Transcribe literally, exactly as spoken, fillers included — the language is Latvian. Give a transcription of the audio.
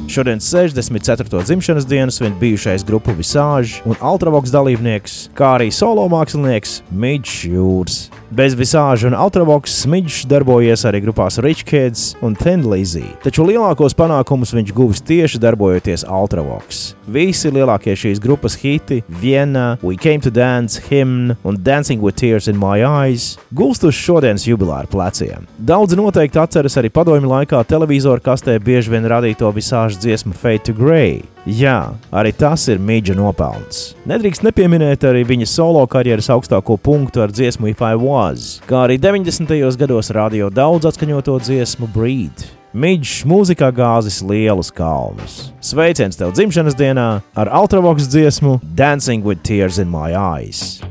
Šodien sešdesmit ceturto dzimšanas dienu svin bijušais grupu Visage un Ultravox dalībnieks, kā arī solo mākslinieks Midge Jūrs. Bez Visage un Ultravox Midge darbojies arī grupās Rich Kids un Thin Lizzy, taču lielākos panākumus viņš guvis tieši darbojoties Ultravox. Visi lielākie šīs grupas hiti Vienna, We Came to Dance, Hymn un Dancing with Tears in My Eyes gulst uz šodienas jubilāru pleciem. Daudzi noteikti atceras arī padomju laikā televīzora kastē bieži vien radīto Visage dziesmu Fade to Grey. Jā, arī tas ir Midge nopelns. Nedrīkst nepieminēt arī viņa solo karjeras augstāko punktu ar dziesmu If I Was, kā arī deviņdesmitajos gados radio daudz atskaņoto dziesmu Breathe. Midge mūzikā gāzis lielus kalnus. Sveiciens tev dzimšanas dienā ar Ultravox dziesmu Dancing with Tears in My Eyes.